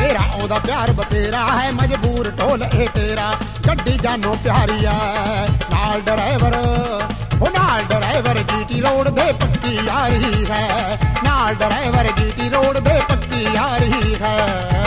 मेरा ओदा प्यार बतेरा है, मजबूर ढोल ए तेरा, गड्डी जानो प्यारी है। नाल ड्राइवर हो नाल ड्राइवर जीटी रोड दे पक्की यारी है, नाल ड्राइवर जीटी रोड दे पक्की यारी है।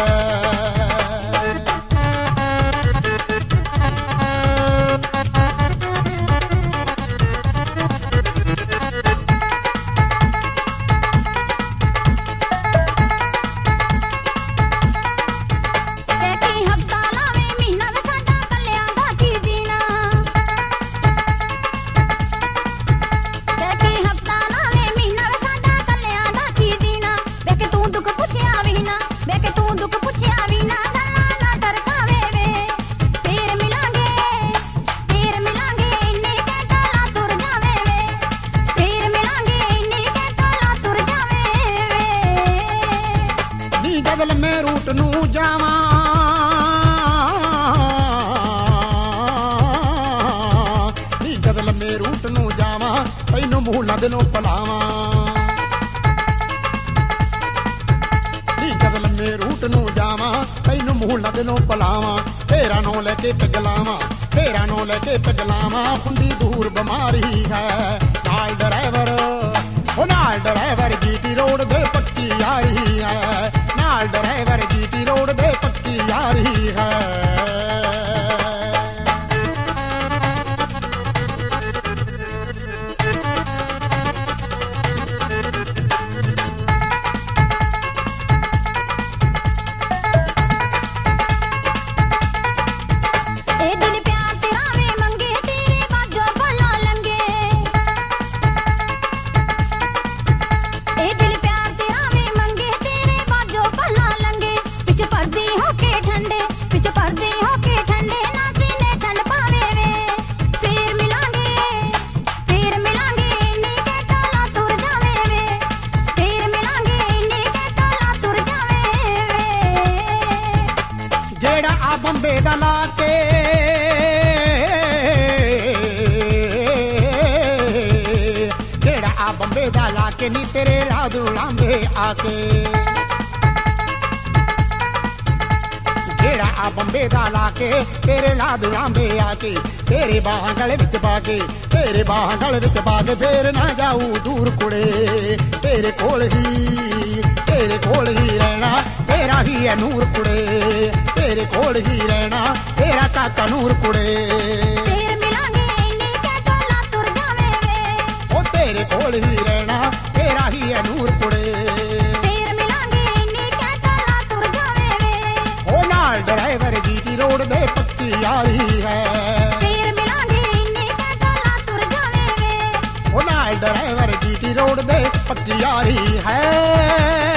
बदल में रूट नू जावा नी बदल में रूट नू जावा, तैनू मूला दिलों पलावा। नी बदल में रूट नू जावा, तैनू मूला दिलों पलावा। तेरा नो लेके पगलावा, तेरा नो लेके पगलावा, हुंदी दूर बीमारी है। नाल ड्राइवर ओ नाल ड्राइवर जीटी रोड दे पक्की यारी है, नाल ड्राइवर जीटी रोड दे पक्की यारी है। बंबे दा लाके जेड़ा आ बंबे दा लाके नी तेरे लादू लांबे आके, जेड़ा आ बंबे दा लाके तेरे लादू लांबे आके। तेरे बाहां गले विच पाके, तेरे बाहां गले विच पाके, फेर ना जाऊ दूर कुड़े। तेरे कोल ही रहना, तेरा ही है नूर कुड़े। तेरे कोल ही रहना, तेरा काका नूर कुड़े। तेरे मिलांगे इन्नी के टोला तुर जावे वे, ओ तेरे कोल ही रहना, तेरा ही है नूर कुड़े। तेरे मिलांगे इन्नी के टोला तुर जावे वे, ओ नाल ड्राइवर जीटी रोड दे पक्की यारी है। तेरे मिलांगे इन्नी के टोला तुर जावे वे, ओ नाल ड्राइवर जीटी रोड दे पक्की यारी है।